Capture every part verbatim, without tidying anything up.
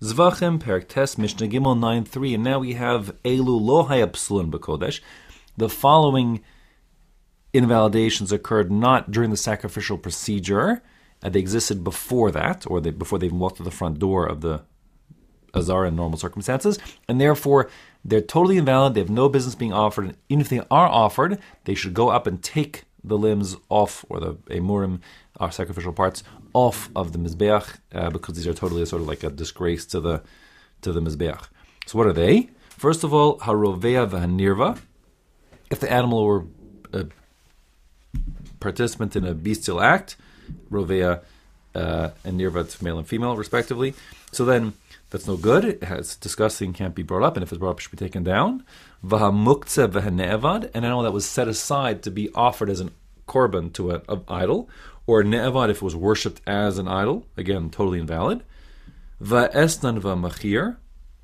Zvachim, Perek Tes, Mishnah Gimel nine three, and now we have Elu Lo Haya Psulin B'Kodesh. The following invalidations occurred not during the sacrificial procedure, uh, they existed before that, or they, before they even walked to the front door of the Azar in normal circumstances, and therefore they're totally invalid, they have no business being offered, and even if they are offered, they should go up and take the limbs off, or the emurim, our sacrificial parts, off of the mizbeach, uh, because these are totally sort of like a disgrace to the to the mizbeach. So what are they? First of all, harovea v'hanirva. If the animal were a participant in a bestial act, rovea uh, and nirva, male and female, respectively. So then that's no good. It has disgusting, can't be brought up, and if it's brought up, it should be taken down. Vahamuktzeh v'hane'evad, an animal that was set aside to be offered as an korban to an idol, or ne'evad if it was worshipped as an idol, again, totally invalid. Va'esnan v'machir.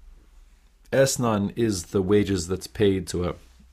Esnan is the wages that's paid to a,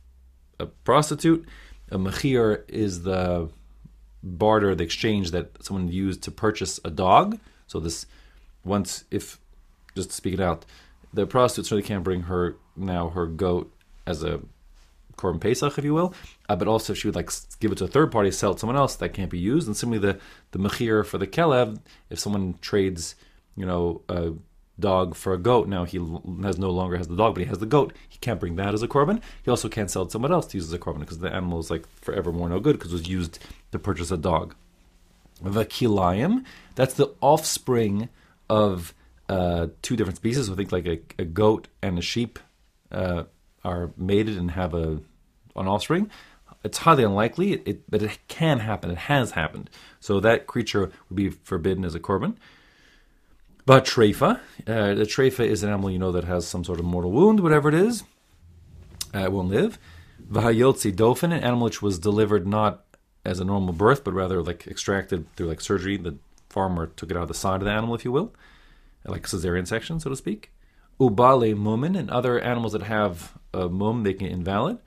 a prostitute. A machir is the barter, the exchange that someone used to purchase a dog. So this, once, if, just to speak it out, the prostitute certainly can't bring her, now her goat as a korban pesach, if you will, uh, but also if she would like give it to a third party, sell it to someone else, that can't be used. And similarly, the the mechir for the kelev, if someone trades, you know, a dog for a goat, now he has no longer has the dog, but he has the goat, he can't bring that as a korban. He also can't sell it to someone else to use as a korban, because the animal is like forevermore no good because it was used to purchase a dog. The kilayim, that's the offspring of uh, two different species. So I think like a, a goat and a sheep uh, are mated and have a an offspring. It's highly unlikely, it, it, but it can happen. It has happened. So that creature would be forbidden as a korban. But treifa, uh, the treifa is an animal, you know, that has some sort of mortal wound, whatever it is. Uh, it won't live. V'hayotzi dofen, an animal which was delivered not as a normal birth, but rather like extracted through like surgery. The farmer took it out of the side of the animal, if you will, like a cesarean section, so to speak. Ubale mumin, and other animals that have a mum, making it invalid.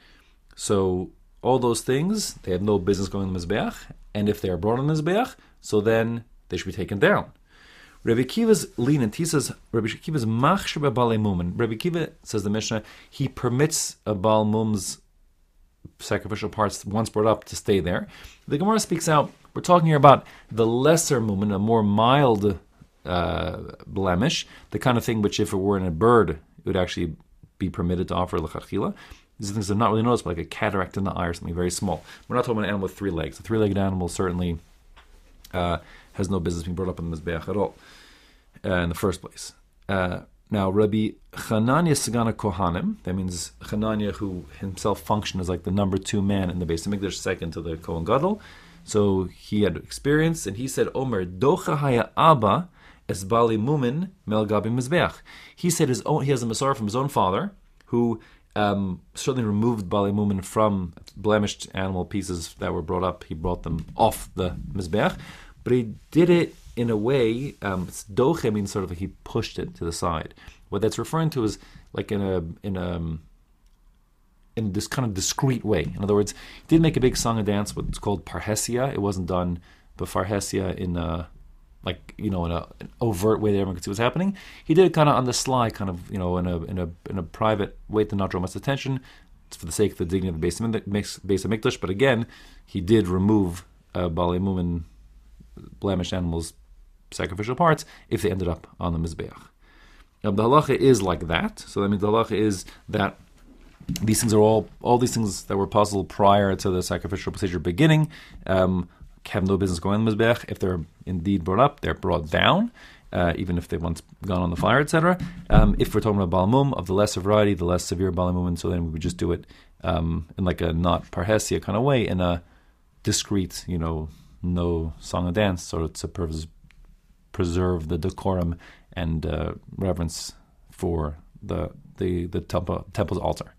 So all those things, they have no business going on the mizbeach, and if they are brought on the mizbeach, so then they should be taken down. Rabbi Kiva's lenient. He says, Rabbi Kiva's machshir b'balei mumin. Rabbi Kiva, says the Mishnah, he permits a bal mum's sacrificial parts, once brought up, to stay there. The Gemara speaks out, we're talking here about the lesser mumin, a more mild uh, blemish, the kind of thing which if it were in a bird, it would actually be permitted to offer l'chachila. These things are not really noticeable, like a cataract in the eye or something very small. We're not talking about an animal with three legs. A three-legged animal certainly uh, has no business being brought up in the mizbeach at all uh, in the first place. Uh, now, Rabbi Chananya Sagana Kohanim, that means Chananya, who himself functioned as like the number two man in the Beis Hamikdash, second to the Kohen Gadol. So he had experience, and he said, Omer, Docha Haya Abba es Bali Mumin Mel Gabi Mizbeach. He said his own, he has a Masar from his own father, who um, certainly removed Bali Mumin from blemished animal pieces that were brought up. He brought them off the Mizbeach, but he did it in a way, um, it's doche means sort of like he pushed it to the side. What that's referring to is like in a in a in this kind of discreet way. In other words, he did make a big song and dance, what's called parhesia. It wasn't done, but parhesia in a like you know in a, an overt way that everyone could see what's happening. He did it kind of on the sly, kind of you know in a in a in a private way to not draw much attention. It's for the sake of the dignity of the Beis Hamikdash. But again, he did remove uh, Balei Mumin, blemished animals' sacrificial parts if they ended up on the Mizbeach. Now, the halacha is like that. So that means the halacha is that these things are all, all these things that were possible prior to the sacrificial procedure beginning um, have no business going on the Mizbeach. If they're indeed brought up, they're brought down, uh, even if they've once gone on the fire, et cetera. Um, if we're talking about Balamum, of the lesser variety, the less severe Balamum, so then we would just do it um, in like a not parhesia kind of way, in a discreet, you know, no song and dance, so to pres- preserve the decorum and uh, reverence for the the the temple, temple's altar.